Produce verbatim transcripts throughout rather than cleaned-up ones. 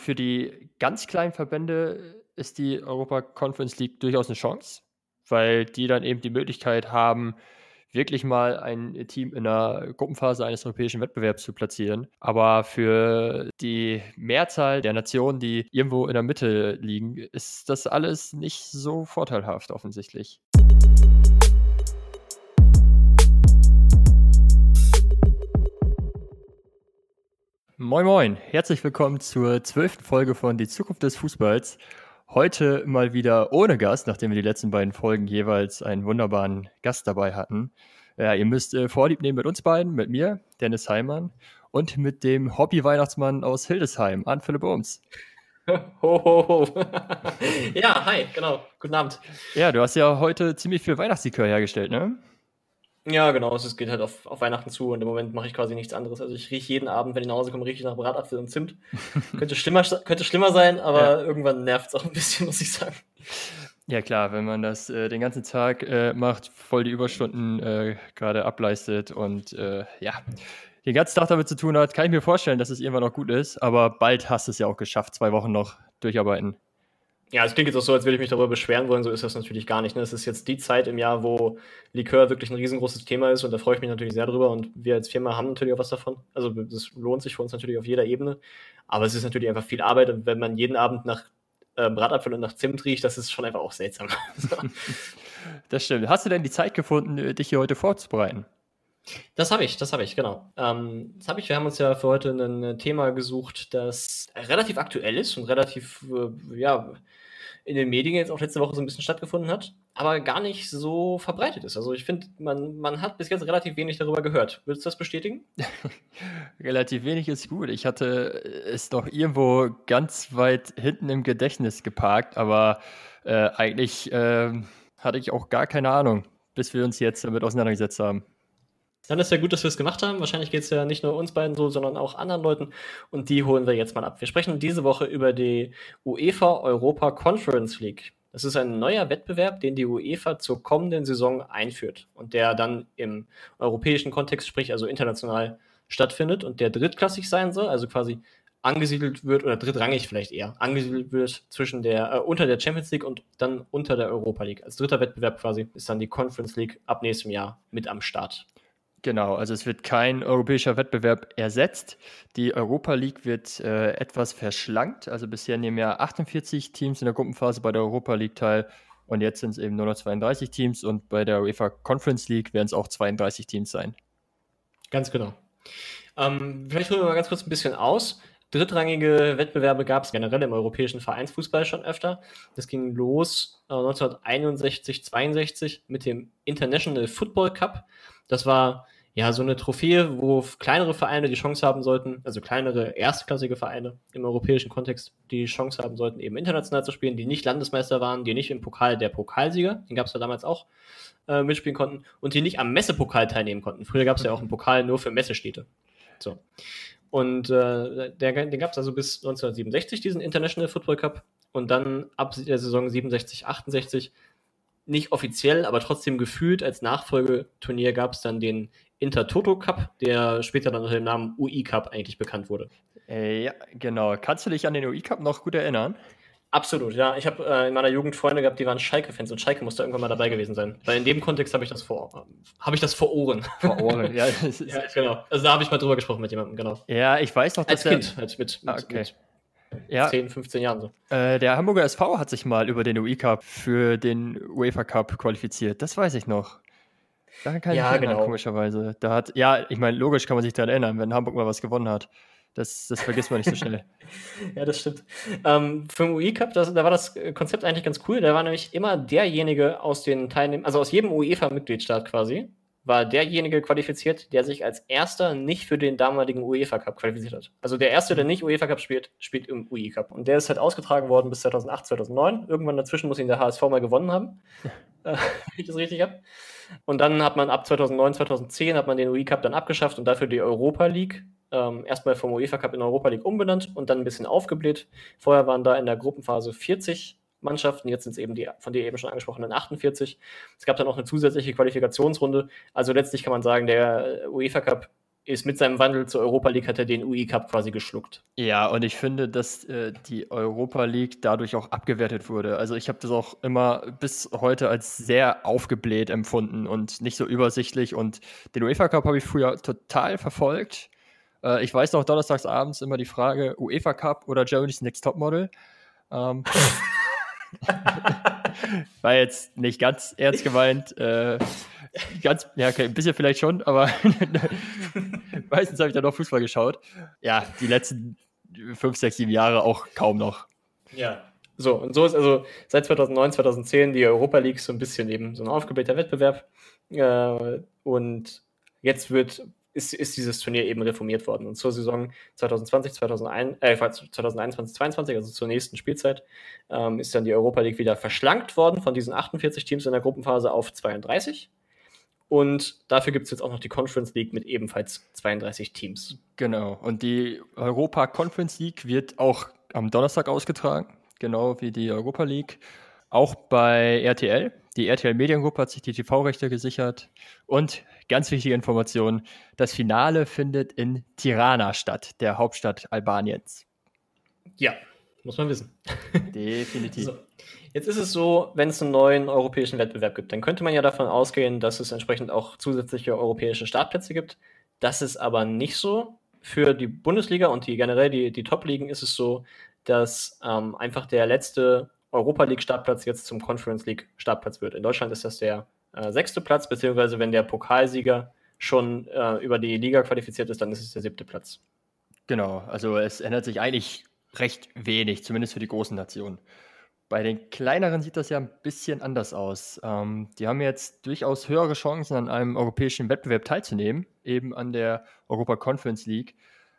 für die ganz kleinen Verbände ist die Europa Conference League durchaus eine Chance, weil die dann eben die Möglichkeit haben, wirklich mal ein Team in der Gruppenphase eines europäischen Wettbewerbs zu platzieren. Aber für die Mehrzahl der Nationen, die irgendwo in der Mitte liegen, ist das alles nicht so vorteilhaft offensichtlich. Moin Moin, herzlich willkommen zur zwölften Folge von Die Zukunft des Fußballs. Heute mal wieder ohne Gast, nachdem wir die letzten beiden Folgen jeweils einen wunderbaren Gast dabei hatten. Ja, ihr müsst äh, Vorlieb nehmen mit uns beiden, mit mir, Dennis Heimann, und mit dem Hobby-Weihnachtsmann aus Hildesheim, Arndt Philipp Ohms. Ho, ho, ho. Ja, hi, genau, guten Abend. Ja, du hast ja heute ziemlich viel Weihnachtslikör hergestellt, ne? Ja, genau, es geht halt auf, auf Weihnachten zu und im Moment mache ich quasi nichts anderes. Also ich rieche jeden Abend, wenn ich nach Hause komme, rieche ich nach Bratapfel und Zimt. könnte, schlimmer, könnte schlimmer sein, aber ja. Irgendwann nervt es auch ein bisschen, muss ich sagen. Ja klar, wenn man das äh, den ganzen Tag äh, macht, voll die Überstunden äh, gerade ableistet und äh, ja, den ganzen Tag damit zu tun hat, kann ich mir vorstellen, dass es irgendwann noch gut ist, aber bald hast du es ja auch geschafft, zwei Wochen noch durcharbeiten. Ja, es klingt jetzt auch so, als würde ich mich darüber beschweren wollen, so ist das natürlich gar nicht. Ne? Es ist jetzt die Zeit im Jahr, wo Likör wirklich ein riesengroßes Thema ist und da freue ich mich natürlich sehr drüber und wir als Firma haben natürlich auch was davon. Also das lohnt sich für uns natürlich auf jeder Ebene, aber es ist natürlich einfach viel Arbeit und wenn man jeden Abend nach äh, Bratapfel und nach Zimt riecht, das ist schon einfach auch seltsam. Das stimmt. Hast du denn die Zeit gefunden, dich hier heute vorzubereiten? Das habe ich, das habe ich, genau. Ähm, das habe ich. Wir haben uns ja für heute ein Thema gesucht, das relativ aktuell ist und relativ, äh, ja, in den Medien jetzt auch letzte Woche so ein bisschen stattgefunden hat, aber gar nicht so verbreitet ist. Also ich finde, man, man hat bis jetzt relativ wenig darüber gehört. Würdest du das bestätigen? Relativ wenig ist gut. Ich hatte es noch irgendwo ganz weit hinten im Gedächtnis geparkt, aber äh, eigentlich äh, hatte ich auch gar keine Ahnung, bis wir uns jetzt damit auseinandergesetzt haben. Dann ist ja gut, dass wir es gemacht haben. Wahrscheinlich geht es ja nicht nur uns beiden so, sondern auch anderen Leuten. Und die holen wir jetzt mal ab. Wir sprechen diese Woche über die UEFA Europa Conference League. Das ist ein neuer Wettbewerb, den die UEFA zur kommenden Saison einführt und der dann im europäischen Kontext, sprich also international, stattfindet und der drittklassig sein soll, also quasi angesiedelt wird, oder drittrangig vielleicht eher, angesiedelt wird zwischen der, äh, unter der Champions League und dann unter der Europa League. Als dritter Wettbewerb quasi ist dann die Conference League ab nächstem Jahr mit am Start. Genau, also es wird kein europäischer Wettbewerb ersetzt. Die Europa League wird äh, etwas verschlankt. Also bisher nehmen ja achtundvierzig Teams in der Gruppenphase bei der Europa League teil und jetzt sind es eben nur noch zweiunddreißig Teams und bei der UEFA Conference League werden es auch zweiunddreißig Teams sein. Ganz genau. Ähm, vielleicht holen wir mal ganz kurz ein bisschen aus. Drittrangige Wettbewerbe gab es generell im europäischen Vereinsfußball schon öfter. Das ging los äh, neunzehnhunderteinundsechzig, zweiundsechzig mit dem International Football Cup. Das war ja so eine Trophäe, wo kleinere Vereine die Chance haben sollten, also kleinere erstklassige Vereine im europäischen Kontext, die Chance haben sollten, eben international zu spielen, die nicht Landesmeister waren, die nicht im Pokal der Pokalsieger, den gab es ja damals auch, äh, mitspielen konnten und die nicht am Messepokal teilnehmen konnten. Früher gab es ja auch einen Pokal nur für Messestädte. So. Und äh, der, den gab es also bis neunzehnhundertsiebenundsechzig, diesen International Football Cup. Und dann ab der Saison siebenundsechzig, achtundsechzig, nicht offiziell, aber trotzdem gefühlt als Nachfolgeturnier gab es dann den Intertoto Cup, der später dann unter dem Namen U I Cup eigentlich bekannt wurde. Äh, ja, genau. Kannst du dich an den U I Cup noch gut erinnern? Absolut, ja. Ich habe äh, in meiner Jugend Freunde gehabt, die waren Schalke-Fans und Schalke musste irgendwann mal dabei gewesen sein. Weil in dem Kontext habe ich das vor, habe ich das vor Ohren. Vor Ohren, ja. Das ist ja, genau. Also da habe ich mal drüber gesprochen mit jemandem, genau. Ja, ich weiß noch, dass Als Kind, halt mit, mit, ah, okay. mit ja. zehn, fünfzehn Jahren so. Äh, der Hamburger S V hat sich mal über den U I Cup für den UEFA Cup qualifiziert. Das weiß ich noch. Daran kann ich ja, mich erinnern, genau. komischerweise. Da hat, ja, ich meine, logisch kann man sich daran erinnern, wenn Hamburg mal was gewonnen hat. Das, das vergisst man nicht so schnell. Ja, das stimmt. Ähm, für den U I Cup, das, da war das Konzept eigentlich ganz cool. Da war nämlich immer derjenige aus den Teilnehmern, also aus jedem UEFA-Mitgliedstaat quasi, war derjenige qualifiziert, der sich als erster nicht für den damaligen UEFA Cup qualifiziert hat. Also der erste, der nicht UEFA Cup spielt, spielt im U I Cup. Und der ist halt ausgetragen worden bis zweitausendacht, zweitausendneun. Irgendwann dazwischen muss ihn der H S V mal gewonnen haben, äh, wenn ich das richtig habe. Und dann hat man ab zweitausendneun, zweitausendzehn hat man den U I Cup dann abgeschafft und dafür die Europa League ähm, erstmal vom UEFA Cup in Europa League umbenannt und dann ein bisschen aufgebläht. Vorher waren da in der Gruppenphase vierzig Mannschaften, jetzt sind es eben die von dir eben schon angesprochenen achtundvierzig. Es gab dann noch eine zusätzliche Qualifikationsrunde. Also letztlich kann man sagen, der UEFA Cup ist mit seinem Wandel zur Europa League, hat er den U E Cup quasi geschluckt. Ja, und ich finde, dass äh, die Europa League dadurch auch abgewertet wurde. Also ich habe das auch immer bis heute als sehr aufgebläht empfunden und nicht so übersichtlich. Und den UEFA Cup habe ich früher total verfolgt. Äh, ich weiß noch, donnerstags abends immer die Frage, UEFA Cup oder Germany's Next Topmodel. Ähm, war jetzt nicht ganz ernst gemeint. Äh, ganz, ja, okay, ein bisschen vielleicht schon, aber meistens habe ich dann noch Fußball geschaut. Ja, die letzten fünf, sechs, sieben Jahre auch kaum noch. Ja. So, und so ist also seit zweitausendneun, zweitausendzehn die Europa League so ein bisschen eben so ein aufgeblähter Wettbewerb. Äh, und jetzt wird, ist, ist dieses Turnier eben reformiert worden. Und zur Saison zweitausendzwanzig, zweitausendeins, äh, zweitausendeinundzwanzig, zweiundzwanzig, also zur nächsten Spielzeit, ähm, ist dann die Europa League wieder verschlankt worden von diesen achtundvierzig Teams in der Gruppenphase auf zweiunddreißig. Und dafür gibt es jetzt auch noch die Conference League mit ebenfalls zweiunddreißig Teams. Genau. Und die Europa Conference League wird auch am Donnerstag ausgetragen, genau wie die Europa League. Auch bei R T L. Die R T L Mediengruppe hat sich die T V-Rechte gesichert. Und ganz wichtige Information, das Finale findet in Tirana statt, der Hauptstadt Albaniens. Ja, muss man wissen. Definitiv. So. Jetzt ist es so, wenn es einen neuen europäischen Wettbewerb gibt, dann könnte man ja davon ausgehen, dass es entsprechend auch zusätzliche europäische Startplätze gibt. Das ist aber nicht so. Für die Bundesliga und die generell die, die Top-Ligen ist es so, dass ähm, einfach der letzte Europa League-Startplatz jetzt zum Conference League-Startplatz wird. In Deutschland ist das der äh, sechste Platz, beziehungsweise wenn der Pokalsieger schon äh, über die Liga qualifiziert ist, dann ist es der siebte Platz. Genau, also es ändert sich eigentlich recht wenig, zumindest für die großen Nationen. Bei den kleineren sieht das ja ein bisschen anders aus. Ähm, die haben jetzt durchaus höhere Chancen, an einem europäischen Wettbewerb teilzunehmen, eben an der Europa Conference League.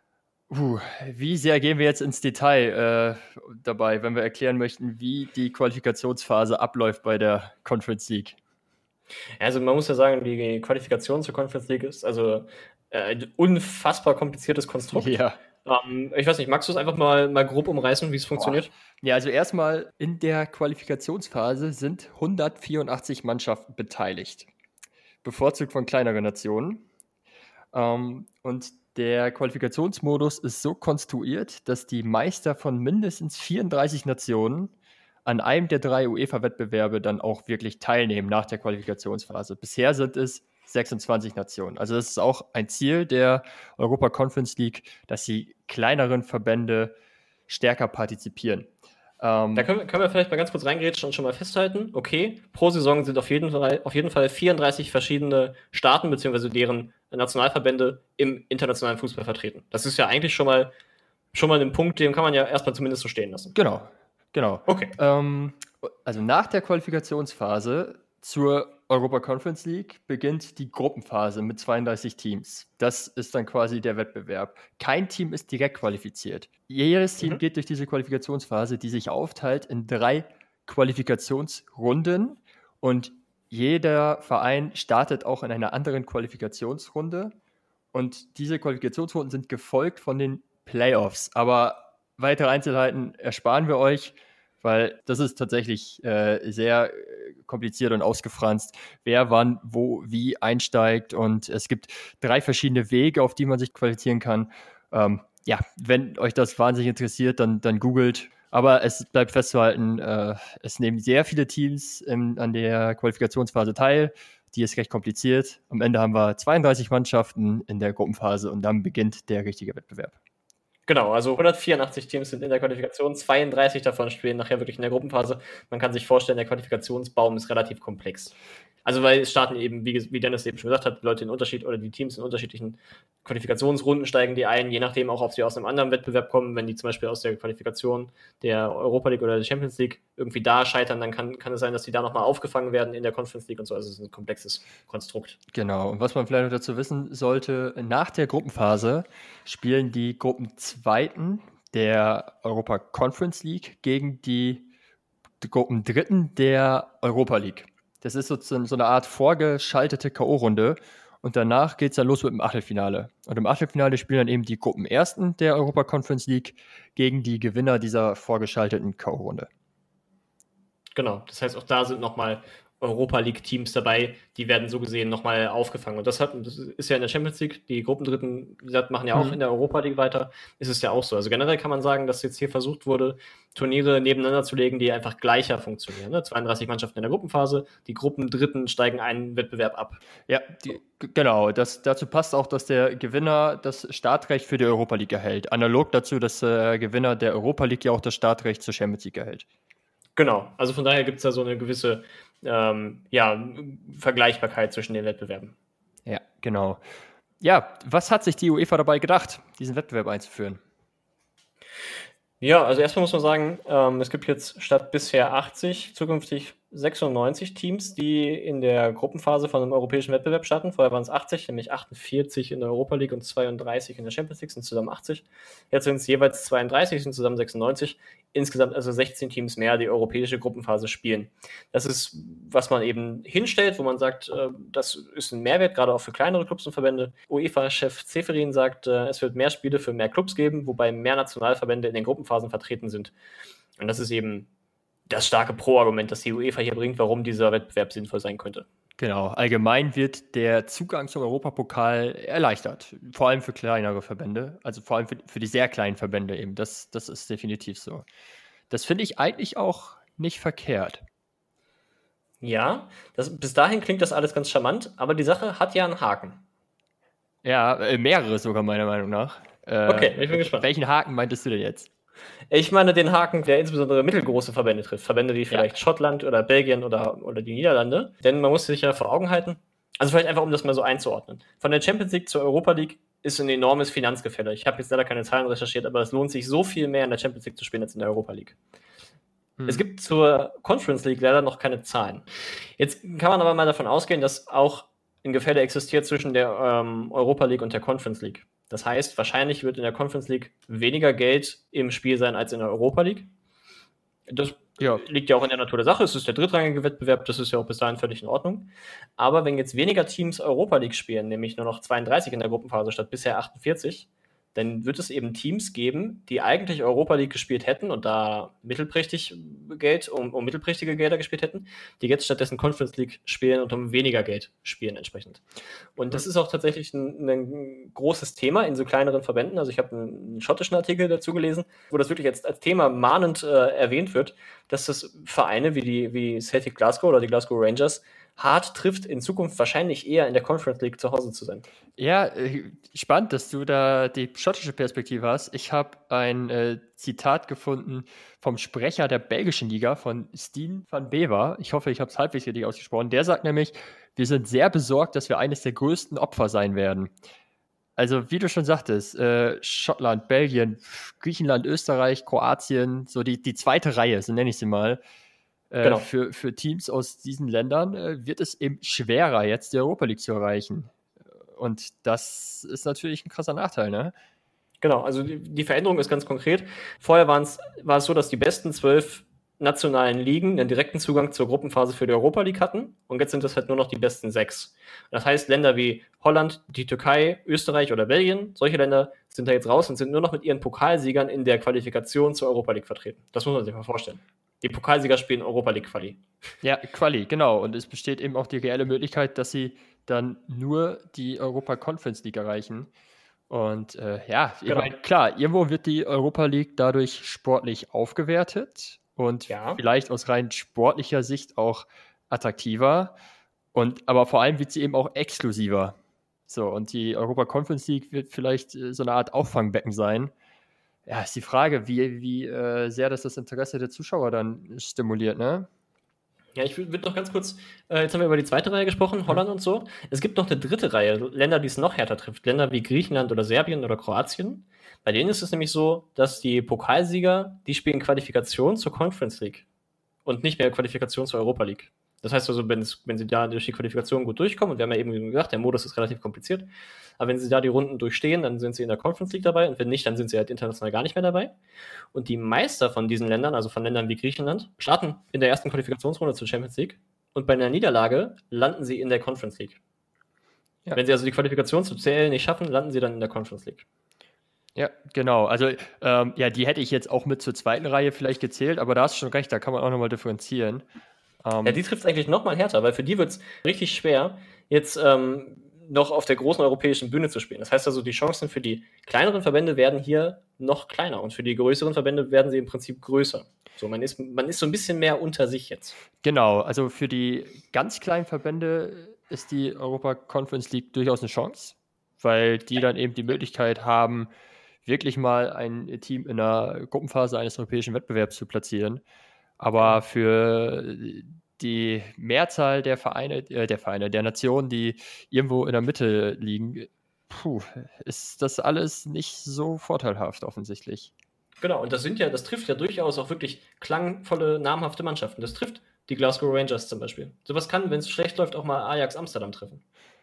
Uh, wie sehr gehen wir jetzt ins Detail äh, dabei, wenn wir erklären möchten, wie die Qualifikationsphase abläuft bei der Conference League? Also man muss ja sagen, die Qualifikation zur Conference League ist also äh, ein unfassbar kompliziertes Konstrukt. Ja. Ähm, ich weiß nicht, magst du es einfach mal, mal grob umreißen, wie es funktioniert? Boah. Ja, also erstmal in der Qualifikationsphase sind hundertvierundachtzig Mannschaften beteiligt, bevorzugt von kleineren Nationen. Ähm, und der Qualifikationsmodus ist so konstruiert, dass die Meister von mindestens vierunddreißig Nationen an einem der drei UEFA-Wettbewerbe dann auch wirklich teilnehmen nach der Qualifikationsphase. Bisher sind es sechsundzwanzig Nationen. Also das ist auch ein Ziel der Europa Conference League, dass die kleineren Verbände stärker partizipieren. Ähm, da können wir, können wir vielleicht mal ganz kurz reingrätschen und schon mal festhalten, okay, pro Saison sind auf jeden Fall, auf jeden Fall vierunddreißig verschiedene Staaten bzw. deren Nationalverbände im internationalen Fußball vertreten. Das ist ja eigentlich schon mal, schon mal ein Punkt, den kann man ja erstmal zumindest so stehen lassen. Genau, genau. Okay. Ähm, also nach der Qualifikationsphase zur Europa Conference League beginnt die Gruppenphase mit zweiunddreißig Teams. Das ist dann quasi der Wettbewerb. Kein Team ist direkt qualifiziert. Jedes Team mhm. geht durch diese Qualifikationsphase, die sich aufteilt in drei Qualifikationsrunden und jeder Verein startet auch in einer anderen Qualifikationsrunde und diese Qualifikationsrunden sind gefolgt von den Playoffs. Aber weitere Einzelheiten ersparen wir euch, weil das ist tatsächlich äh, sehr kompliziert und ausgefranst, wer wann, wo, wie einsteigt und es gibt drei verschiedene Wege, auf die man sich qualifizieren kann. Ähm, ja, wenn euch das wahnsinnig interessiert, dann, dann googelt. Aber es bleibt festzuhalten, äh, es nehmen sehr viele Teams in, an der Qualifikationsphase teil. Die ist recht kompliziert. Am Ende haben wir zweiunddreißig Mannschaften in der Gruppenphase und dann beginnt der richtige Wettbewerb. Genau, also hundertvierundachtzig Teams sind in der Qualifikation, zweiunddreißig davon spielen nachher wirklich in der Gruppenphase. Man kann sich vorstellen, der Qualifikationsbaum ist relativ komplex. Also weil es starten eben, wie, wie Dennis eben schon gesagt hat, Leute in Unterschied oder die Teams in unterschiedlichen Qualifikationsrunden steigen die ein, je nachdem auch, ob sie aus einem anderen Wettbewerb kommen. Wenn die zum Beispiel aus der Qualifikation der Europa League oder der Champions League irgendwie da scheitern, dann kann, kann es sein, dass die da nochmal aufgefangen werden in der Conference League und so. Also es ist ein komplexes Konstrukt. Genau, und was man vielleicht noch dazu wissen sollte, nach der Gruppenphase spielen die Gruppenzweiten der Europa Conference League gegen die Gruppendritten der Europa League. Das ist so, so eine Art vorgeschaltete K O-Runde und danach geht es dann los mit dem Achtelfinale. Und im Achtelfinale spielen dann eben die Gruppenersten der Europa Conference League gegen die Gewinner dieser vorgeschalteten K O-Runde. Genau, das heißt, auch da sind nochmal Europa League-Teams dabei, die werden so gesehen nochmal aufgefangen. Und das, hat, das ist ja in der Champions League, die Gruppendritten, wie gesagt, machen ja auch Mhm. in der Europa League weiter, ist es ja auch so. Also generell kann man sagen, dass jetzt hier versucht wurde, Turniere nebeneinander zu legen, die einfach gleicher funktionieren. Ne? zweiunddreißig Mannschaften in der Gruppenphase, die Gruppendritten steigen einen Wettbewerb ab. Ja, die, g- genau. Das, dazu passt auch, dass der Gewinner das Startrecht für die Europa League erhält. Analog dazu, dass der Gewinner der Europa League ja auch das Startrecht zur Champions League erhält. Genau, also von daher gibt es da so eine gewisse ähm, ja, Vergleichbarkeit zwischen den Wettbewerben. Ja, genau. Ja, was hat sich die UEFA dabei gedacht, diesen Wettbewerb einzuführen? Ja, also erstmal muss man sagen, ähm, es gibt jetzt statt bisher achtzig zukünftig sechsundneunzig Teams, die in der Gruppenphase von einem europäischen Wettbewerb starten. Vorher waren es achtzig, nämlich achtundvierzig in der Europa League und zweiunddreißig in der Champions League, sind zusammen achtzig. Jetzt sind es jeweils zweiunddreißig, sind zusammen sechsundneunzig. Insgesamt also sechzehn Teams mehr, die europäische Gruppenphase spielen. Das ist, was man eben hinstellt, wo man sagt, äh, das ist ein Mehrwert, gerade auch für kleinere Clubs und Verbände. UEFA-Chef Ceferin sagt, äh, es wird mehr Spiele für mehr Clubs geben, wobei mehr Nationalverbände in den Gruppenphasen vertreten sind. Und das ist eben das starke Pro-Argument, das die UEFA hier bringt, warum dieser Wettbewerb sinnvoll sein könnte. Genau, allgemein wird der Zugang zum Europapokal erleichtert, vor allem für kleinere Verbände, also vor allem für, für die sehr kleinen Verbände eben, das, das ist definitiv so. Das finde ich eigentlich auch nicht verkehrt. Ja, das, bis dahin klingt das alles ganz charmant, aber die Sache hat ja einen Haken. Ja, äh, mehrere sogar meiner Meinung nach. Äh, Okay, ich bin gespannt. Welchen Haken meintest du denn jetzt? Ich meine den Haken, der insbesondere mittelgroße Verbände trifft. Verbände wie vielleicht Ja. Schottland oder Belgien oder, oder die Niederlande. Denn man muss sich ja vor Augen halten, also vielleicht einfach, um das mal so einzuordnen. Von der Champions League zur Europa League ist ein enormes Finanzgefälle. Ich habe jetzt leider keine Zahlen recherchiert, aber es lohnt sich so viel mehr in der Champions League zu spielen als in der Europa League. Hm. Es gibt zur Conference League leider noch keine Zahlen. Jetzt kann man aber mal davon ausgehen, dass auch ein Gefälle existiert zwischen der ähm, Europa League und der Conference League. Das heißt, wahrscheinlich wird in der Conference League weniger Geld im Spiel sein als in der Europa League. Das Ja. liegt ja auch in der Natur der Sache. Es ist der drittrangige Wettbewerb, das ist ja auch bis dahin völlig in Ordnung. Aber wenn jetzt weniger Teams Europa League spielen, nämlich nur noch zweiunddreißig in der Gruppenphase statt bisher achtundvierzig, dann wird es eben Teams geben, die eigentlich Europa League gespielt hätten und da mittelprächtig Geld, um, um mittelprächtige Gelder gespielt hätten, die jetzt stattdessen Conference League spielen und um weniger Geld spielen entsprechend. Und das ist auch tatsächlich ein, ein großes Thema in so kleineren Verbänden. Also ich habe einen, einen schottischen Artikel dazu gelesen, wo das wirklich als, als Thema mahnend äh, erwähnt wird, dass das Vereine wie, die, wie Celtic Glasgow oder die Glasgow Rangers hart trifft, in Zukunft wahrscheinlich eher in der Conference League zu Hause zu sein. Ja, äh, spannend, dass du da die schottische Perspektive hast. Ich habe ein äh, Zitat gefunden vom Sprecher der belgischen Liga, von Stijn van Bever. Ich hoffe, ich habe es halbwegs richtig ausgesprochen. Der sagt nämlich, wir sind sehr besorgt, dass wir eines der größten Opfer sein werden. Also, wie du schon sagtest, äh, Schottland, Belgien, Griechenland, Österreich, Kroatien, so die, die zweite Reihe, so nenne ich sie mal. Äh, Genau. für, für Teams aus diesen Ländern äh, wird es eben schwerer, jetzt die Europa League zu erreichen. Und das ist natürlich ein krasser Nachteil, ne? Genau, also die, die Veränderung ist ganz konkret. Vorher war es so, dass die besten zwölf nationalen Ligen einen direkten Zugang zur Gruppenphase für die Europa League hatten. Und jetzt sind das halt nur noch die besten sechs. Das heißt, Länder wie Holland, die Türkei, Österreich oder Belgien, solche Länder sind da jetzt raus und sind nur noch mit ihren Pokalsiegern in der Qualifikation zur Europa League vertreten. Das muss man sich mal vorstellen. Die Pokalsieger spielen Europa League Quali. Ja, Quali, genau. Und es besteht eben auch die reelle Möglichkeit, dass sie dann nur die Europa Conference League erreichen. Und äh, ja, ich Genau. meine, klar, irgendwo wird die Europa League dadurch sportlich aufgewertet und Ja. vielleicht aus rein sportlicher Sicht auch attraktiver. Und aber vor allem wird sie eben auch exklusiver. So, und die Europa Conference League wird vielleicht äh, so eine Art Auffangbecken sein. Ja, ist die Frage, wie, wie äh, sehr das das Interesse der Zuschauer dann stimuliert, ne? Ja, ich würde noch ganz kurz, äh, jetzt haben wir über die zweite Reihe gesprochen, Holland und so. Es gibt noch eine dritte Reihe, Länder, die es noch härter trifft. Länder wie Griechenland oder Serbien oder Kroatien. Bei denen ist es nämlich so, dass die Pokalsieger, die spielen Qualifikation zur Conference League und nicht mehr Qualifikation zur Europa League. Das heißt also, wenn sie da durch die Qualifikation gut durchkommen, und wir haben ja eben gesagt, der Modus ist relativ kompliziert, aber wenn sie da die Runden durchstehen, dann sind sie in der Conference League dabei und wenn nicht, dann sind sie halt international gar nicht mehr dabei. Und die Meister von diesen Ländern, also von Ländern wie Griechenland, starten in der ersten Qualifikationsrunde zur Champions League und bei einer Niederlage landen sie in der Conference League. Ja. Wenn sie also die Qualifikation zu C L nicht schaffen, landen sie dann in der Conference League. Ja, genau. Also, ähm, ja, die hätte ich jetzt auch mit zur zweiten Reihe vielleicht gezählt, aber da hast du schon recht, da kann man auch nochmal differenzieren. Ähm, Ja, die trifft es eigentlich noch mal härter, weil für die wird es richtig schwer, jetzt ähm, noch auf der großen europäischen Bühne zu spielen. Das heißt also, die Chancen für die kleineren Verbände werden hier noch kleiner und für die größeren Verbände werden sie im Prinzip größer. So, man ist, man ist so ein bisschen mehr unter sich jetzt. Genau, also für die ganz kleinen Verbände ist die Europa Conference League durchaus eine Chance, weil die dann eben die Möglichkeit haben, wirklich mal ein Team in der Gruppenphase eines europäischen Wettbewerbs zu platzieren. Aber für die Mehrzahl der Vereine, äh, der Vereine, der Nationen, die irgendwo in der Mitte liegen, puh, ist das alles nicht so vorteilhaft offensichtlich. Genau, und das sind ja, das trifft ja durchaus auch wirklich klangvolle, namhafte Mannschaften. Das trifft die Glasgow Rangers zum Beispiel. Sowas kann, wenn es schlecht läuft, auch mal Ajax Amsterdam treffen.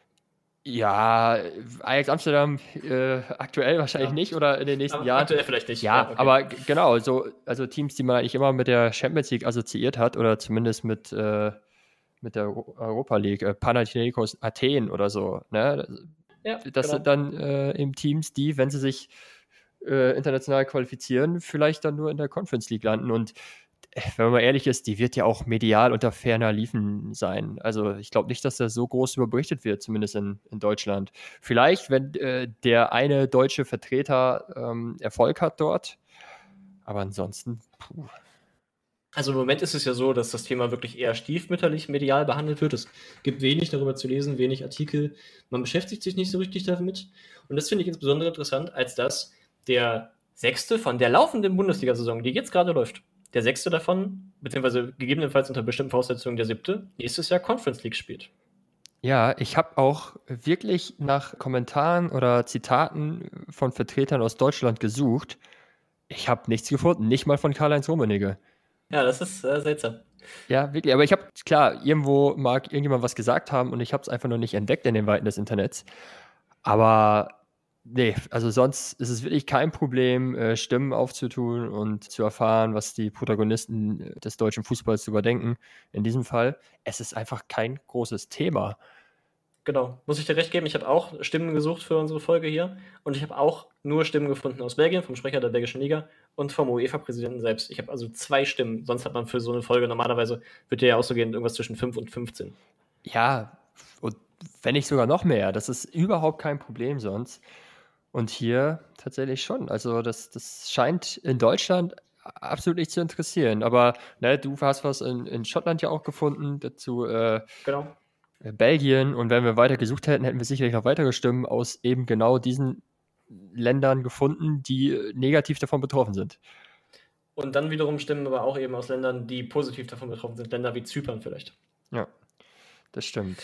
Ja, Ajax Amsterdam äh, aktuell wahrscheinlich Ja. nicht oder in den nächsten Aber Jahren. aktuell vielleicht nicht. Ja, okay. aber g- genau, so, also Teams, die man eigentlich immer mit der Champions League assoziiert hat oder zumindest mit, äh, mit der Euro- Europa League, äh, Panathinaikos Athen oder so, ne? Ja, Das genau. sind dann äh, eben Teams, die, wenn sie sich äh, international qualifizieren, vielleicht dann nur in der Conference League landen. Und äh, wenn man mal ehrlich ist, die wird ja auch medial unter ferner Liefen sein. Also ich glaube nicht, dass das so groß überberichtet wird, zumindest in, in Deutschland. Vielleicht, wenn äh, der eine deutsche Vertreter ähm, Erfolg hat dort. Aber ansonsten, puh. Also im Moment ist es ja so, dass das Thema wirklich eher stiefmütterlich medial behandelt wird. Es gibt wenig darüber zu lesen, wenig Artikel. Man beschäftigt sich nicht so richtig damit. Und das finde ich insbesondere interessant, als dass der sechste von der laufenden Bundesliga-Saison, die jetzt gerade läuft, der sechste davon, beziehungsweise gegebenenfalls unter bestimmten Voraussetzungen der siebte, nächstes Jahr Conference League spielt. Ja, ich habe auch wirklich nach Kommentaren oder Zitaten von Vertretern aus Deutschland gesucht. Ich habe nichts gefunden, nicht mal von Karl-Heinz Rummenigge. Ja, das ist äh, seltsam. Ja, wirklich. Aber ich habe, klar, irgendwo mag irgendjemand was gesagt haben und ich habe es einfach noch nicht entdeckt in den Weiten des Internets. Aber nee, also sonst ist es wirklich kein Problem, äh, Stimmen aufzutun und zu erfahren, was die Protagonisten äh, des deutschen Fußballs darüber denken. In diesem Fall, es ist einfach kein großes Thema. Genau, muss ich dir recht geben. Ich habe auch Stimmen gesucht für unsere Folge hier und ich habe auch nur Stimmen gefunden aus Belgien, vom Sprecher der belgischen Liga und vom UEFA-Präsidenten selbst. Ich habe also zwei Stimmen. Sonst hat man für so eine Folge normalerweise, wird ja auch so gehen, irgendwas zwischen fünf und fünfzehn. Ja, und wenn nicht sogar noch mehr, das ist überhaupt kein Problem sonst. Und hier tatsächlich schon. Also das, das scheint in Deutschland absolut nicht zu interessieren. Aber ne, du hast was in, in Schottland ja auch gefunden, dazu äh, Genau. Belgien. Und wenn wir weiter gesucht hätten, hätten wir sicherlich noch weitere Stimmen aus eben genau diesen Ländern gefunden, die äh, negativ davon betroffen sind. Und dann wiederum Stimmen aber auch eben aus Ländern, die positiv davon betroffen sind. Länder wie Zypern vielleicht. Ja, das stimmt.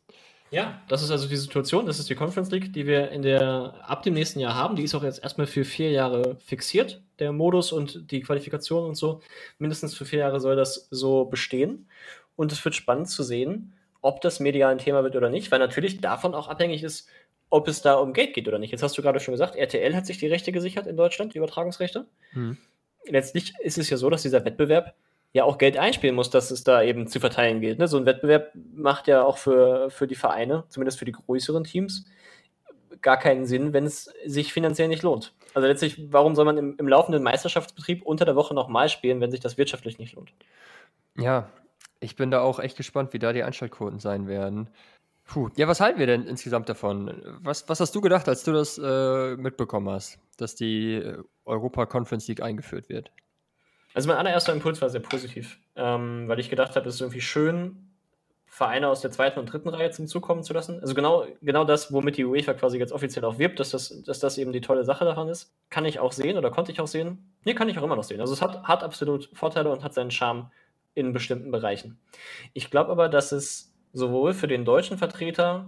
Ja, das ist also die Situation. Das ist die Conference League, die wir in der, ab dem nächsten Jahr haben. Die ist auch jetzt erstmal für vier Jahre fixiert, der Modus und die Qualifikation und so. Mindestens für vier Jahre soll das so bestehen. Und es wird spannend zu sehen, ob das medial ein Thema wird oder nicht, weil natürlich davon auch abhängig ist, ob es da um Geld geht oder nicht. Jetzt hast du gerade schon gesagt, R T L hat sich die Rechte gesichert in Deutschland, die Übertragungsrechte. Hm. Letztlich ist es ja so, dass dieser Wettbewerb ja auch Geld einspielen muss, dass es da eben zu verteilen gilt. Ne? So ein Wettbewerb macht ja auch für, für die Vereine, zumindest für die größeren Teams, gar keinen Sinn, wenn es sich finanziell nicht lohnt. Also letztlich, warum soll man im, im laufenden Meisterschaftsbetrieb unter der Woche nochmal spielen, wenn sich das wirtschaftlich nicht lohnt? Ja, ich bin da auch echt gespannt, wie da die Einschaltquoten sein werden. Puh. Ja, was halten wir denn insgesamt davon? Was, was hast du gedacht, als du das äh, mitbekommen hast, dass die äh, Europa Conference League eingeführt wird? Also mein allererster Impuls war sehr positiv, ähm, weil ich gedacht habe, es ist irgendwie schön, Vereine aus der zweiten und dritten Reihe zum Zug kommen zu lassen. Also genau, genau das, womit die UEFA quasi jetzt offiziell auch wirbt, dass das, dass das eben die tolle Sache davon ist. Kann ich auch sehen oder konnte ich auch sehen? Nee, kann ich auch immer noch sehen. Also es hat, hat absolut Vorteile und hat seinen Charme in bestimmten Bereichen. Ich glaube aber, dass es sowohl für den deutschen Vertreter,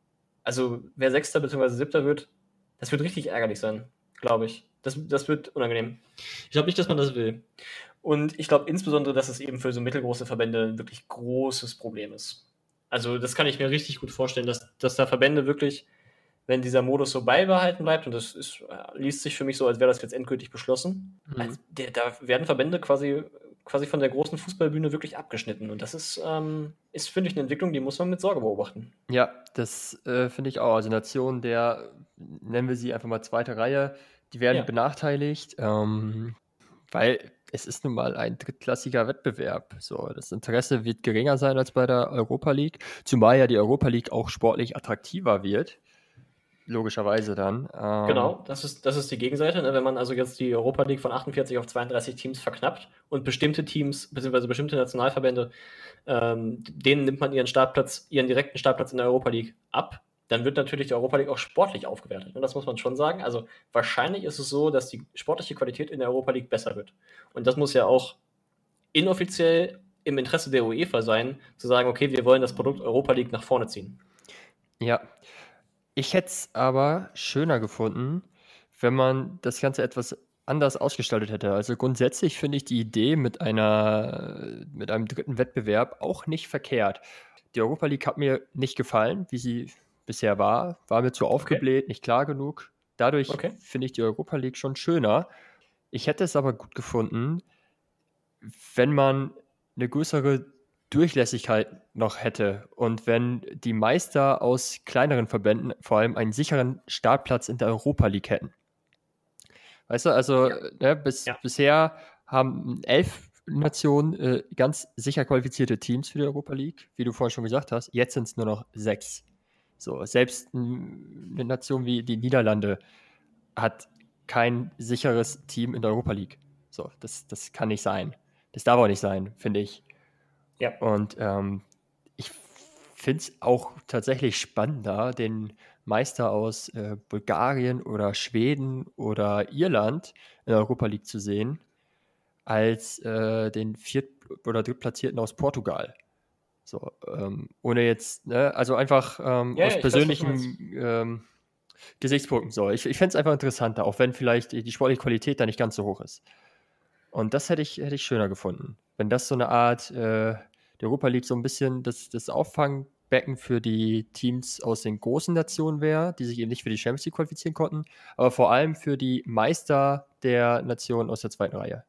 also wer Sechster bzw. Siebter wird, das wird richtig ärgerlich sein, glaube ich. Das, das wird unangenehm. Ich glaube nicht, dass man das will. Und ich glaube insbesondere, dass es eben für so mittelgroße Verbände ein wirklich großes Problem ist. Also das kann ich mir richtig gut vorstellen, dass, dass da Verbände wirklich, wenn dieser Modus so beibehalten bleibt, und das ist, liest sich für mich so, als wäre das jetzt endgültig beschlossen, Mhm. als, der, da werden Verbände quasi, quasi von der großen Fußballbühne wirklich abgeschnitten. Und das ist, ähm, ist finde ich, eine Entwicklung, die muss man mit Sorge beobachten. Ja, das äh, finde ich auch. Also Nationen der, nennen wir sie einfach mal zweite Reihe, die werden Ja. benachteiligt, ähm, weil es ist nun mal ein drittklassiger Wettbewerb. So, das Interesse wird geringer sein als bei der Europa League, zumal ja die Europa League auch sportlich attraktiver wird, logischerweise dann. Ähm, Genau, das ist, das ist die Gegenseite, ne? Wenn man also jetzt die Europa League von achtundvierzig auf zweiunddreißig Teams verknappt und bestimmte Teams, beziehungsweise bestimmte Nationalverbände, ähm, denen nimmt man ihren Startplatz, ihren direkten Startplatz in der Europa League ab, dann wird natürlich die Europa League auch sportlich aufgewertet. Und das muss man schon sagen. Also wahrscheinlich ist es so, dass die sportliche Qualität in der Europa League besser wird. Und das muss ja auch inoffiziell im Interesse der UEFA sein, zu sagen, okay, wir wollen das Produkt Europa League nach vorne ziehen. ja, ich hätte es aber schöner gefunden, wenn man das Ganze etwas anders ausgestaltet hätte. Also grundsätzlich finde ich die Idee mit einer, mit einem dritten Wettbewerb auch nicht verkehrt. Die Europa League hat mir nicht gefallen, wie sie bisher war. War mir zu aufgebläht, nicht klar genug. Dadurch Okay. finde ich die Europa League schon schöner. Ich hätte es aber gut gefunden, wenn man eine größere Durchlässigkeit noch hätte und wenn die Meister aus kleineren Verbänden vor allem einen sicheren Startplatz in der Europa League hätten. Weißt du, also ne, bis, Ja. bisher haben elf Nationen äh, ganz sicher qualifizierte Teams für die Europa League, wie du vorhin schon gesagt hast. Jetzt sind es nur noch sechs. So, selbst n- eine Nation wie die Niederlande hat kein sicheres Team in der Europa League. So, das, das kann nicht sein. Das darf auch nicht sein, finde ich. Ja. Und ähm, ich finde es auch tatsächlich spannender, den Meister aus äh, Bulgarien oder Schweden oder Irland in der Europa League zu sehen, als äh, den Viert- oder Drittplatzierten aus Portugal. So, ähm, ohne jetzt, ne, also einfach ähm, Ja, aus ja, ich weiß, was du meinst. persönlichen ähm, Gesichtspunkten so. Ich, ich fände es einfach interessanter, auch wenn vielleicht die sportliche Qualität da nicht ganz so hoch ist. Und das hätte ich, hätte ich schöner gefunden. Wenn das so eine Art, äh, die Europa League so ein bisschen das, das Auffangbecken für die Teams aus den großen Nationen wäre, die sich eben nicht für die Champions League qualifizieren konnten, aber vor allem für die Meister der Nationen aus der zweiten Reihe.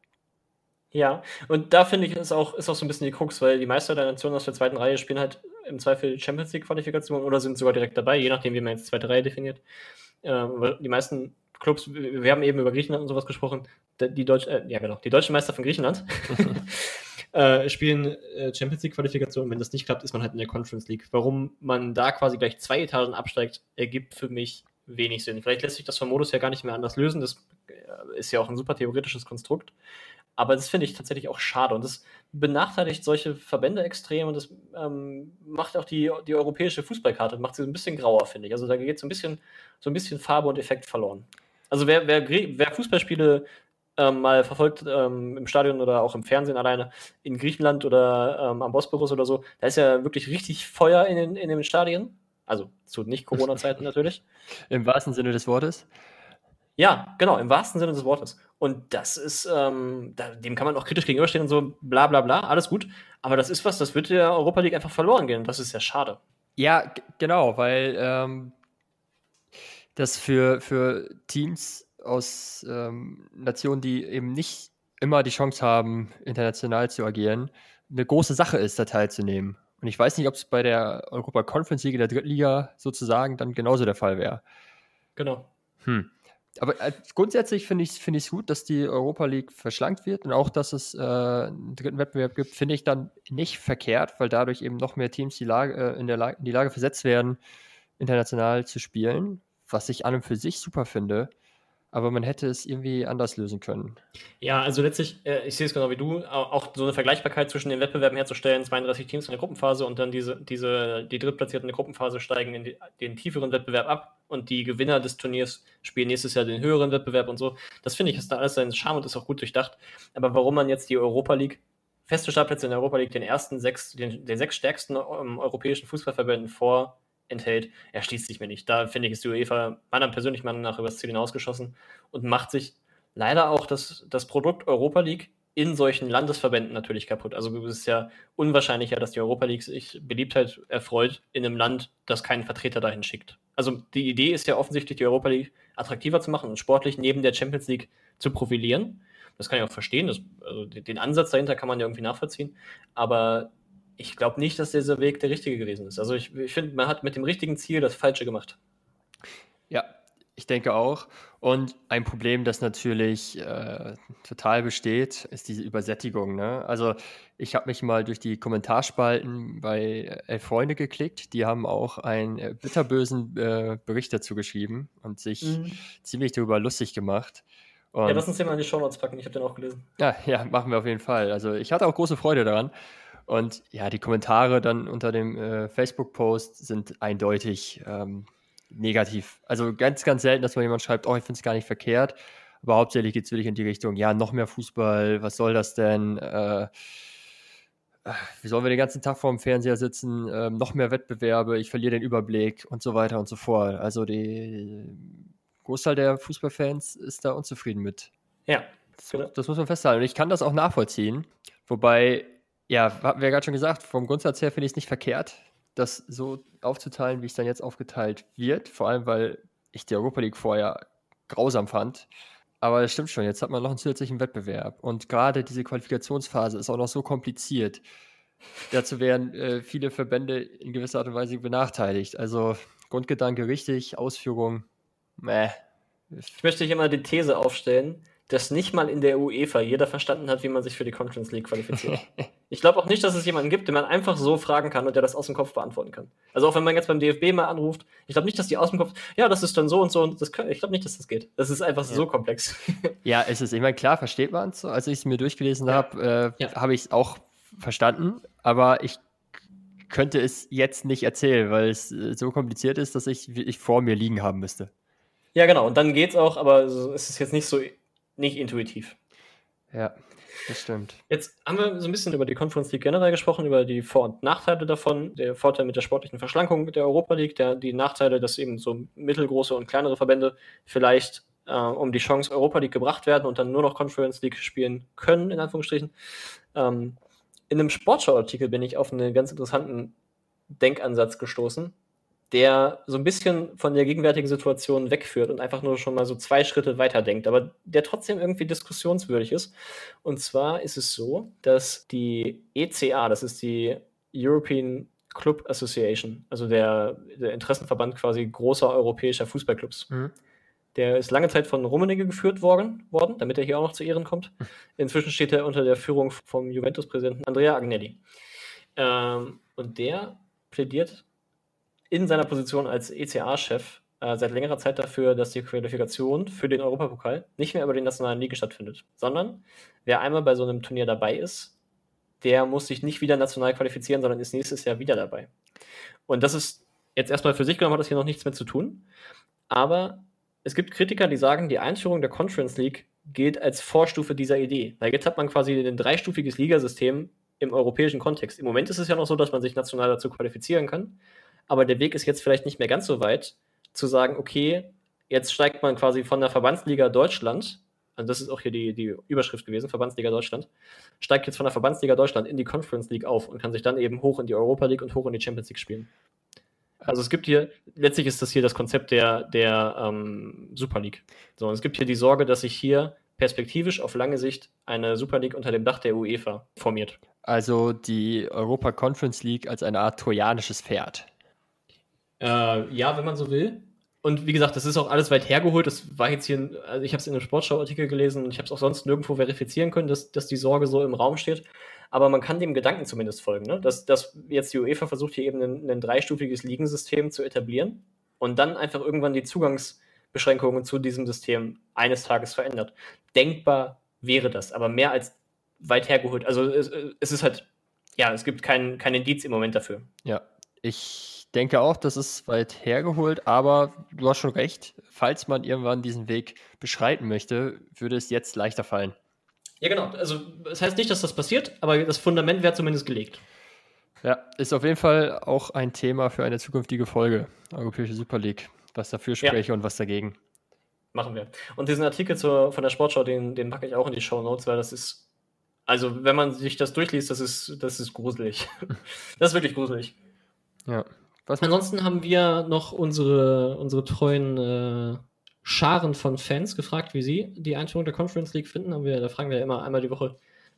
Ja, und da finde ich, ist auch, ist auch so ein bisschen die Krux, weil die Meister der Nationen aus der zweiten Reihe spielen halt im Zweifel Champions League-Qualifikation oder sind sogar direkt dabei, je nachdem, wie man jetzt die zweite Reihe definiert. Ähm, weil die meisten Clubs, wir wir haben eben über Griechenland und sowas gesprochen, die, die Deutsch, äh, ja genau, die deutschen Meister von Griechenland äh, spielen äh, Champions League-Qualifikation. Wenn das nicht klappt, ist man halt in der Conference League. Warum man da quasi gleich zwei Etagen absteigt, ergibt für mich wenig Sinn. Vielleicht lässt sich das vom Modus ja gar nicht mehr anders lösen. Das äh, ist ja auch ein super theoretisches Konstrukt. Aber das finde ich tatsächlich auch schade. Und das benachteiligt solche Verbände extrem und das ähm, macht auch die, die europäische Fußballkarte, macht sie so ein bisschen grauer, finde ich. Also da geht so ein bisschen, so ein bisschen Farbe und Effekt verloren. Also wer, wer, wer Fußballspiele ähm, mal verfolgt, ähm, im Stadion oder auch im Fernsehen alleine, in Griechenland oder ähm, am Bosporus oder so, da ist ja wirklich richtig Feuer in den, in den Stadien. Also zu Nicht-Corona-Zeiten natürlich. Im wahrsten Sinne des Wortes. Ja, genau, im wahrsten Sinne des Wortes. Und das ist, ähm, da, dem kann man auch kritisch gegenüberstehen und so, bla bla bla, alles gut. Aber das ist was, das wird der Europa League einfach verloren gehen. Und das ist ja schade. Ja, g- genau, weil ähm, das für, für Teams aus ähm, Nationen, die eben nicht immer die Chance haben, international zu agieren, eine große Sache ist, da teilzunehmen. Und ich weiß nicht, ob es bei der Europa Conference League in der dritten Liga sozusagen dann genauso der Fall wäre. Genau. Hm. Aber äh, grundsätzlich finde ich es find ich's gut, dass die Europa League verschlankt wird und auch, dass es äh, einen dritten Wettbewerb gibt, finde ich dann nicht verkehrt, weil dadurch eben noch mehr Teams die Lage, äh, in, der Lage, in die Lage versetzt werden, international zu spielen, was ich an und für sich super finde. Aber man hätte es irgendwie anders lösen können. Ja, also letztlich, äh, ich sehe es genau wie du, au- auch so eine Vergleichbarkeit zwischen den Wettbewerben herzustellen, zweiunddreißig Teams in der Gruppenphase und dann diese, diese, die Drittplatzierten in der Gruppenphase steigen in die, den tieferen Wettbewerb ab und die Gewinner des Turniers spielen nächstes Jahr den höheren Wettbewerb und so. Das finde ich, ist da alles seinen Charme und ist auch gut durchdacht. Aber warum man jetzt die Europa League, feste Startplätze in der Europa League, den ersten sechs, den, den sechs stärksten ähm, europäischen Fußballverbänden vorenthält, erschließt sich mir nicht. Da finde ich, ist die UEFA meiner persönlichen Meinung nach übers Ziel hinausgeschossen und macht sich leider auch das, das Produkt Europa League in solchen Landesverbänden natürlich kaputt. Also es ist ja unwahrscheinlicher, dass die Europa League sich Beliebtheit erfreut in einem Land, das keinen Vertreter dahin schickt. Also die Idee ist ja offensichtlich, die Europa League attraktiver zu machen und sportlich neben der Champions League zu profilieren. Das kann ich auch verstehen. Das, also den Ansatz dahinter kann man ja irgendwie nachvollziehen. Aber ich glaube nicht, dass dieser Weg der richtige gewesen ist. Also ich, ich finde, man hat mit dem richtigen Ziel das Falsche gemacht. Ja, Ich denke auch. Und ein Problem, das natürlich äh, total besteht, ist diese Übersättigung. Ne? Also ich habe mich mal durch die Kommentarspalten bei Elf Freunde geklickt. Die haben auch einen äh, bitterbösen äh, Bericht dazu geschrieben und sich Mhm. ziemlich darüber lustig gemacht. Ja, Und lass uns den mal in die Shownotes packen. Ich habe den auch gelesen. ja, ja, machen wir auf jeden Fall. Also ich hatte auch große Freude daran. Und ja, die Kommentare dann unter dem äh, Facebook-Post sind eindeutig ähm, negativ. Also ganz, ganz selten, dass mal jemand schreibt, oh, ich finde es gar nicht verkehrt. Aber hauptsächlich geht es wirklich in die Richtung, ja, noch mehr Fußball, was soll das denn? Äh, wie sollen wir den ganzen Tag vor dem Fernseher sitzen? Ähm, noch mehr Wettbewerbe, ich verliere den Überblick und so weiter und so fort. Also die Großteil der Fußballfans ist da unzufrieden mit. Ja, Das, genau. das muss man festhalten. Und ich kann das auch nachvollziehen. Wobei, ja, hatten wir ja gerade schon gesagt, vom Grundsatz her finde ich es nicht verkehrt, das so aufzuteilen, wie es dann jetzt aufgeteilt wird. Vor allem, weil ich die Europa League vorher grausam fand. Aber das stimmt schon, jetzt hat man noch einen zusätzlichen Wettbewerb. Und gerade diese Qualifikationsphase ist auch noch so kompliziert. Dazu werden äh, viele Verbände in gewisser Art und Weise benachteiligt. Also Grundgedanke richtig, Ausführung, meh. Ich möchte hier mal die These aufstellen, dass nicht mal in der UEFA jeder verstanden hat, wie man sich für die Conference League qualifiziert. Ich glaube auch nicht, dass es jemanden gibt, den man einfach so fragen kann und der das aus dem Kopf beantworten kann. Also auch wenn man jetzt beim D F B mal anruft, ich glaube nicht, dass die aus dem Kopf, ja, das ist dann so und so und das können, ich glaube nicht, dass das geht. Das ist einfach Ja. so komplex. Ja, es ist, ich meine, klar versteht man es. Als ich es mir durchgelesen Ja. habe, äh, Ja. habe ich es auch verstanden, aber ich könnte es jetzt nicht erzählen, weil es äh, so kompliziert ist, dass ich, ich vor mir liegen haben müsste. Ja, genau. Und dann geht's auch, aber so- es ist jetzt nicht so nicht intuitiv. Ja, das stimmt. Jetzt haben wir so ein bisschen über die Conference League generell gesprochen, über die Vor- und Nachteile davon. Der Vorteil mit der sportlichen Verschlankung der Europa League, der, die Nachteile, dass eben so mittelgroße und kleinere Verbände vielleicht äh, um die Chance Europa League gebracht werden und dann nur noch Conference League spielen können, in Anführungsstrichen. Ähm, in einem Sportschau-Artikel bin ich auf einen ganz interessanten Denkansatz gestoßen, der so ein bisschen von der gegenwärtigen Situation wegführt und einfach nur schon mal so zwei Schritte weiter denkt, aber der trotzdem irgendwie diskussionswürdig ist. Und zwar ist es so, dass die E C A, das ist die European Club Association, also der, der Interessenverband quasi großer europäischer Fußballclubs, Mhm. der ist lange Zeit von Rummenigge geführt worden, worden, damit er hier auch noch zu Ehren kommt. Inzwischen steht er unter der Führung vom Juventus-Präsidenten Andrea Agnelli. Ähm, und der plädiert in seiner Position als E C A-Chef äh, seit längerer Zeit dafür, dass die Qualifikation für den Europapokal nicht mehr über den nationalen Ligen stattfindet, sondern wer einmal bei so einem Turnier dabei ist, der muss sich nicht wieder national qualifizieren, sondern ist nächstes Jahr wieder dabei. Und das ist jetzt erstmal für sich genommen, hat das hier noch nichts mehr zu tun. Aber es gibt Kritiker, die sagen, die Einführung der Conference League gilt als Vorstufe dieser Idee. Weil jetzt hat man quasi ein dreistufiges Ligasystem im europäischen Kontext. Im Moment ist es ja noch so, dass man sich national dazu qualifizieren kann. Aber der Weg ist jetzt vielleicht nicht mehr ganz so weit, zu sagen, okay, jetzt steigt man quasi von der Verbandsliga Deutschland, also das ist auch hier die, die Überschrift gewesen, Verbandsliga Deutschland, steigt jetzt von der Verbandsliga Deutschland in die Conference League auf und kann sich dann eben hoch in die Europa League und hoch in die Champions League spielen. Also es gibt hier, letztlich ist das hier das Konzept der, der ähm, Super League. So, und es gibt hier die Sorge, dass sich hier perspektivisch auf lange Sicht eine Super League unter dem Dach der UEFA formiert. Also die Europa Conference League als eine Art trojanisches Pferd. Äh, ja, wenn man so will. Und wie gesagt, das ist auch alles weit hergeholt. Das war jetzt hier, also ich habe es in einem Sportschau-Artikel gelesen und ich habe es auch sonst nirgendwo verifizieren können, dass, dass die Sorge so im Raum steht. Aber man kann dem Gedanken zumindest folgen, ne? dass, dass jetzt die UEFA versucht, hier eben ein, ein dreistufiges Ligensystem zu etablieren und dann einfach irgendwann die Zugangsbeschränkungen zu diesem System eines Tages verändert. Denkbar wäre das, aber mehr als weit hergeholt. Also es, es ist halt, ja, es gibt kein, kein Indiz im Moment dafür. Ja, ich denke auch, das ist weit hergeholt, aber du hast schon recht. Falls man irgendwann diesen Weg beschreiten möchte, würde es jetzt leichter fallen. Ja, genau. Also, das heißt nicht, dass das passiert, aber das Fundament wäre zumindest gelegt. Ja, ist auf jeden Fall auch ein Thema für eine zukünftige Folge, Europäische Super League. Was dafür spreche ja. und was dagegen. Machen wir. Und diesen Artikel zur, von der Sportschau, den, den packe ich auch in die Shownotes, weil das ist, also wenn man sich das durchliest, das ist, das ist gruselig. Das ist wirklich gruselig. Ja. Was Ansonsten haben wir noch unsere, unsere treuen äh, Scharen von Fans gefragt, wie sie die Einführung der Conference League finden. Haben wir, da fragen wir ja immer einmal die Woche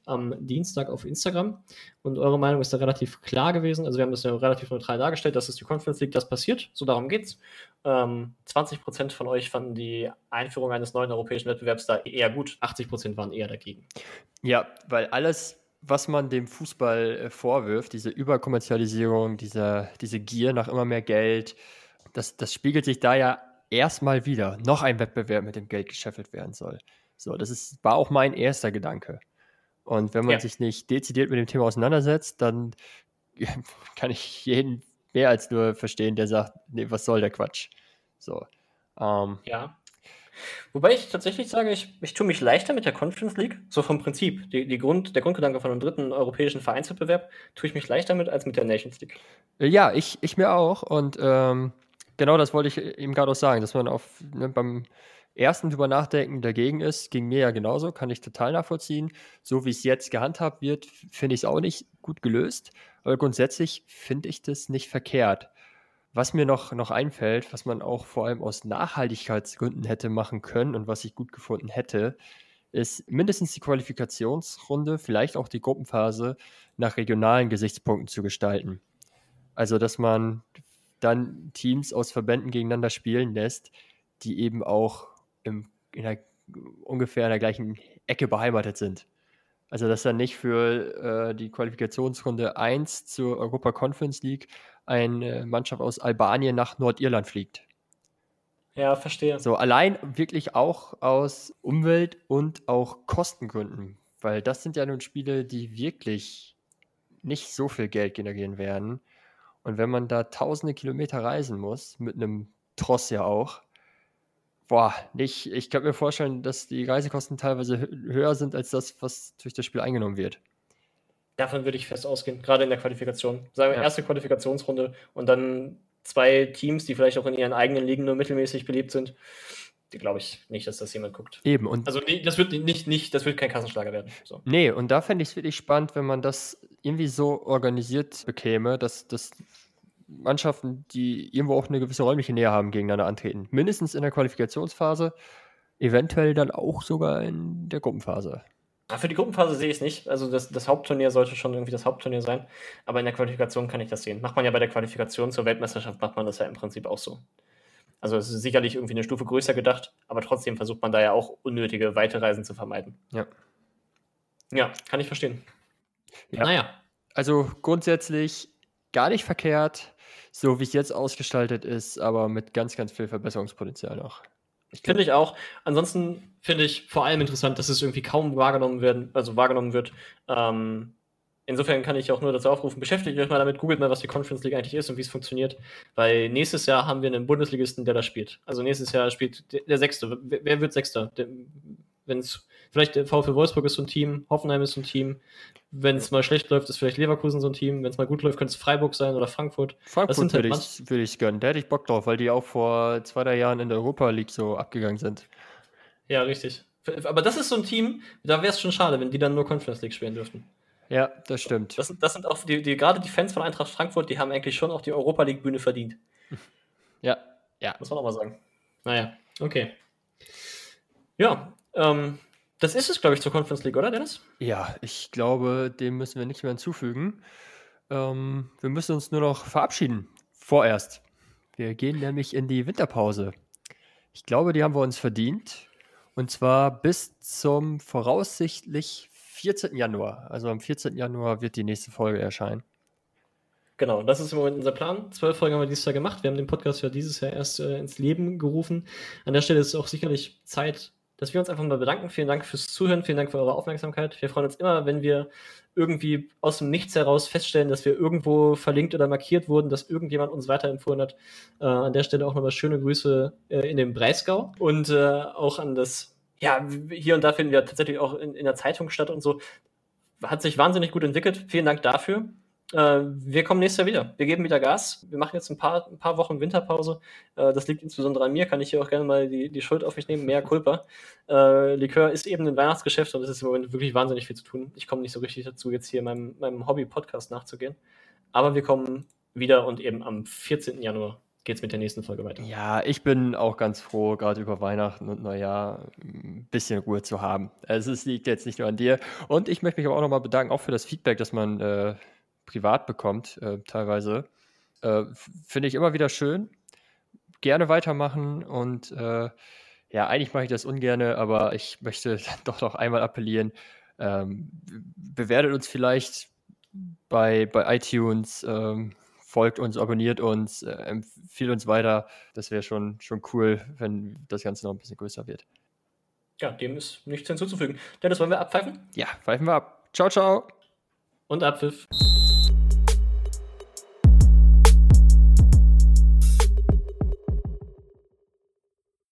am Dienstag auf Instagram und eure Meinung ist da relativ klar gewesen. Also wir haben das ja relativ neutral dargestellt, das ist die Conference League, das passiert, so darum geht's. Ähm, zwanzig Prozent von euch fanden die Einführung eines neuen europäischen Wettbewerbs da eher gut, achtzig Prozent waren eher dagegen. Ja, weil alles, was man dem Fußball äh, vorwirft, diese Überkommerzialisierung, diese, diese Gier nach immer mehr Geld, das, das spiegelt sich da ja erstmal wieder. Noch ein Wettbewerb, mit dem Geld gescheffelt werden soll. So, das ist, war auch mein erster Gedanke. Und wenn man Ja. sich nicht dezidiert mit dem Thema auseinandersetzt, dann kann ich jeden mehr als nur verstehen, der sagt, nee, was soll der Quatsch? So. Ähm, Ja. Wobei ich tatsächlich sage, ich, ich tue mich leichter mit der Conference League, so vom Prinzip. Die, die Grund, der Grundgedanke von einem dritten europäischen Vereinswettbewerb tue ich mich leichter mit als mit der Nations League. Ja, ich, ich mir auch. Und ähm, genau das wollte ich eben gerade auch sagen, dass man auf, ne, beim ersten drüber nachdenken dagegen ist, ging mir ja genauso, kann ich total nachvollziehen. So wie es jetzt gehandhabt wird, finde ich es auch nicht gut gelöst. Aber grundsätzlich finde ich das nicht verkehrt. Was mir noch, noch einfällt, was man auch vor allem aus Nachhaltigkeitsgründen hätte machen können und was ich gut gefunden hätte, ist mindestens die Qualifikationsrunde, vielleicht auch die Gruppenphase nach regionalen Gesichtspunkten zu gestalten. Also, dass man dann Teams aus Verbänden gegeneinander spielen lässt, die eben auch im, in der, ungefähr in der gleichen Ecke beheimatet sind. Also, dass dann nicht für äh, die Qualifikationsrunde eins zur Europa Conference League eine Mannschaft aus Albanien nach Nordirland fliegt. Ja, verstehe. So, allein wirklich auch aus Umwelt- und auch Kostengründen. Weil das sind ja nun Spiele, die wirklich nicht so viel Geld generieren werden. Und wenn man da tausende Kilometer reisen muss, mit einem Tross ja auch, boah, nicht, ich könnte mir vorstellen, dass die Reisekosten teilweise hö- höher sind als das, was durch das Spiel eingenommen wird. Davon würde ich fest ausgehen, gerade in der Qualifikation. Sagen wir Ja. erste Qualifikationsrunde und dann zwei Teams, die vielleicht auch in ihren eigenen Ligen nur mittelmäßig beliebt sind. Die glaube ich nicht, dass das jemand guckt. Eben. Und Also nee, das wird nicht, nicht, das wird kein Kassenschlager werden. So. nee, und da fände ich es wirklich spannend, wenn man das irgendwie so organisiert bekäme, dass, dass Mannschaften, die irgendwo auch eine gewisse räumliche Nähe haben, gegeneinander antreten. Mindestens in der Qualifikationsphase, eventuell dann auch sogar in der Gruppenphase. Ja, für die Gruppenphase sehe ich es nicht. Also das, das Hauptturnier sollte schon irgendwie das Hauptturnier sein. Aber in der Qualifikation kann ich das sehen. Macht man ja bei der Qualifikation zur Weltmeisterschaft, macht man das ja im Prinzip auch so. Also es ist sicherlich irgendwie eine Stufe größer gedacht, aber trotzdem versucht man da ja auch unnötige Weiterreisen zu vermeiden. Ja. Ja, kann ich verstehen. Ja. Naja. Also grundsätzlich gar nicht verkehrt, so wie es jetzt ausgestaltet ist, aber mit ganz, ganz viel Verbesserungspotenzial noch. Finde ich auch. Ansonsten finde ich vor allem interessant, dass es irgendwie kaum wahrgenommen werden, also wahrgenommen wird. Ähm, insofern kann ich auch nur dazu aufrufen, beschäftigt euch mal damit, googelt mal, was die Conference League eigentlich ist und wie es funktioniert. Weil nächstes Jahr haben wir einen Bundesligisten, der da spielt. Also nächstes Jahr spielt der, der Sechste. Wer, wer wird Sechster? Wenn es vielleicht der VfL Wolfsburg ist so ein Team, Hoffenheim ist so ein Team. Wenn es mal schlecht läuft, ist vielleicht Leverkusen so ein Team. Wenn es mal gut läuft, könnte es Freiburg sein oder Frankfurt. Frankfurt sind würde halt ich würd gönnen. Da hätte ich Bock drauf, weil die auch vor zwei, drei Jahren in der Europa League so abgegangen sind. Ja, richtig. Aber das ist so ein Team, da wäre es schon schade, wenn die dann nur Conference League spielen dürften. Ja, das stimmt. Das sind, das sind auch die, die, gerade die Fans von Eintracht Frankfurt, die haben eigentlich schon auch die Europa League Bühne verdient. Ja, ja. Muss man auch mal sagen. Naja, okay. Ja, ähm, das ist es, glaube ich, zur Conference League, oder, Dennis? Ja, ich glaube, dem müssen wir nichts mehr hinzufügen. Ähm, wir müssen uns nur noch verabschieden. Vorerst. Wir gehen nämlich in die Winterpause. Ich glaube, die haben wir uns verdient. Und zwar bis zum voraussichtlich vierzehnten Januar. Also am vierzehnten Januar wird die nächste Folge erscheinen. Genau, das ist im Moment unser Plan. Zwölf Folgen haben wir dieses Jahr gemacht. Wir haben den Podcast ja dieses Jahr erst äh, ins Leben gerufen. An der Stelle ist es auch sicherlich Zeit, dass wir uns einfach mal bedanken. Vielen Dank fürs Zuhören, vielen Dank für eure Aufmerksamkeit. Wir freuen uns immer, wenn wir irgendwie aus dem Nichts heraus feststellen, dass wir irgendwo verlinkt oder markiert wurden, dass irgendjemand uns weiterempfohlen hat. Äh, an der Stelle auch nochmal schöne Grüße äh, in den Breisgau und äh, auch an das, ja, hier und da finden wir tatsächlich auch in, in der Zeitung statt und so. Hat sich wahnsinnig gut entwickelt. Vielen Dank dafür. Äh, wir kommen nächstes Jahr wieder. Wir geben wieder Gas. Wir machen jetzt ein paar, ein paar Wochen Winterpause. Äh, das liegt insbesondere an mir. Kann ich hier auch gerne mal die, die Schuld auf mich nehmen. Mehr Culpa. Äh, Likör ist eben ein Weihnachtsgeschäft und es ist im Moment wirklich wahnsinnig viel zu tun. Ich komme nicht so richtig dazu, jetzt hier meinem, meinem Hobby-Podcast nachzugehen. Aber wir kommen wieder und eben am vierzehnten Januar geht's mit der nächsten Folge weiter. Ja, ich bin auch ganz froh, gerade über Weihnachten und Neujahr ein bisschen Ruhe zu haben. Also es liegt jetzt nicht nur an dir. Und ich möchte mich aber auch nochmal bedanken, auch für das Feedback, das man äh, privat bekommt, äh, teilweise. Äh, Finde ich immer wieder schön. Gerne weitermachen und äh, ja, eigentlich mache ich das ungerne, aber ich möchte doch noch einmal appellieren. Ähm, bewertet uns vielleicht bei, bei iTunes, ähm, folgt uns, abonniert uns, äh, empfiehlt uns weiter. Das wäre schon, schon cool, wenn das Ganze noch ein bisschen größer wird. Ja, dem ist nichts hinzuzufügen. Dennis, wollen wir abpfeifen? Ja, pfeifen wir ab. Ciao, ciao. Und Abpfiff.